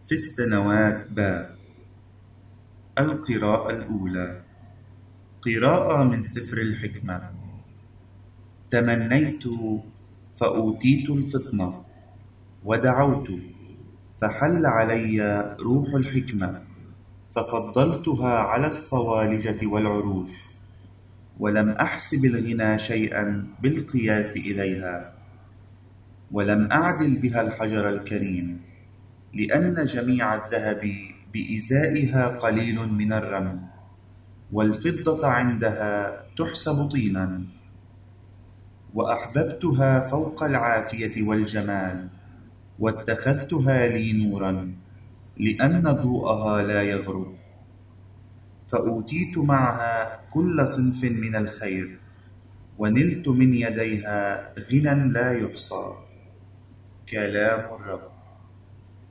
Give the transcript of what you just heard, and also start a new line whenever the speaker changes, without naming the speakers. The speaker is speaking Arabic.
في السنوات باء. القراءة الأولى. قراءة من سفر الحكمة. تمنيت فأوتيت الفطنة، ودعوت فحل علي روح الحكمة، ففضلتها على الصوالجة والعروش، ولم أحسب الغنى شيئا بالقياس إليها، ولم أعدل بها الحجر الكريم، لأن جميع الذهب بإزائها قليل من الرمل، والفضة عندها تحسب طينا. وأحببتها فوق العافية والجمال، واتخذتها لي نورا، لأن ضوءها لا يغرب. فأوتيت معها كل صنف من الخير، ونلت من يديها غنى لا يحصى. كلام الرب.